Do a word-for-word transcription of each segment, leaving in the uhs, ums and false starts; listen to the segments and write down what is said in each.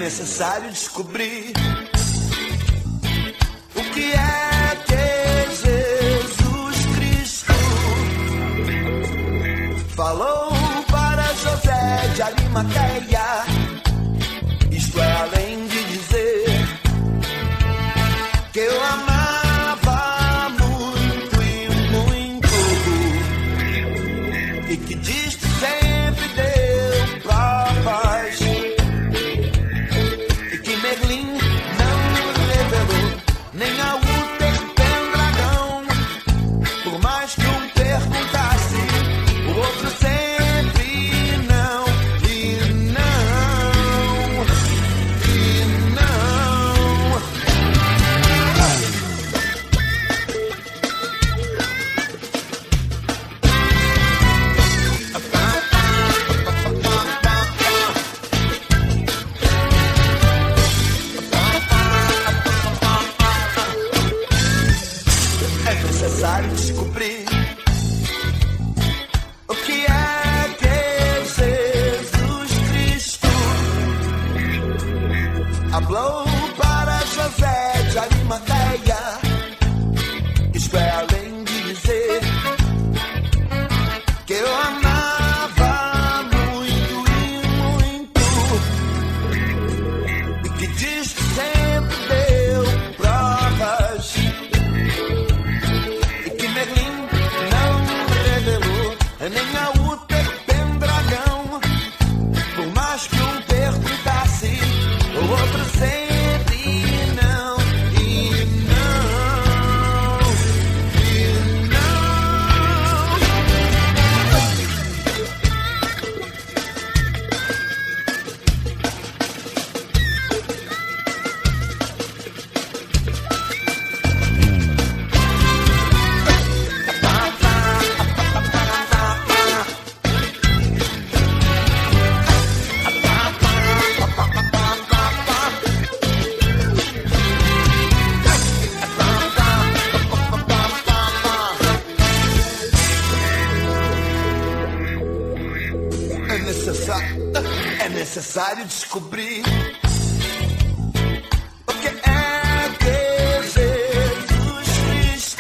necessário descobrir o que é que Jesus Cristo falou para José de Arimateia. Isto é além de dizer que eu amava muito e muito, e que disto sempre deu provas, e que Merlin não revelou nem a útero Pendragão. Por mais que um perguntasse, o outro sempre não, e não, e não. É necessário descobrir o que é que Jesus Cristo falou para José de Arimateia. Isto é além de dizer que eu amava muito e muito, e que disto sempre deu provas, e que Merlin não revelou nem a útero Pendragão. Por mais que um perguntasse, o outro sempre não, e não, e não. É necessário, é necessário descobrir o que é que Jesus Cristo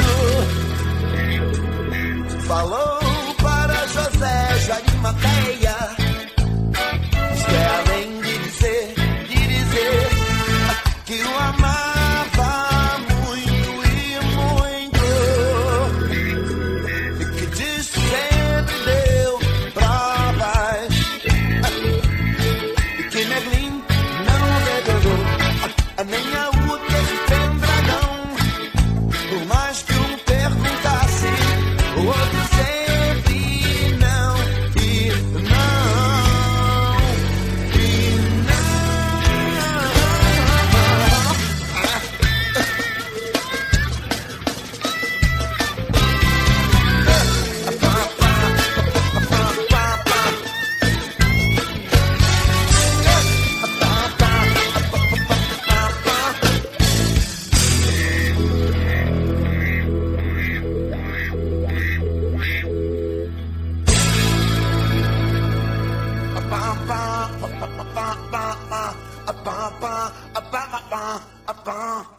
falou para José de Arimateia. Isto é além de dizer, de dizer que o amava muito e muito, e que disso sempre deu provas, e que Merlin não revelou nem a útero Pendragão. Por mais que um perguntasse, o outro sempre não, e não, e Ba ba ba ba ba ba ba ba ba ba ba ba.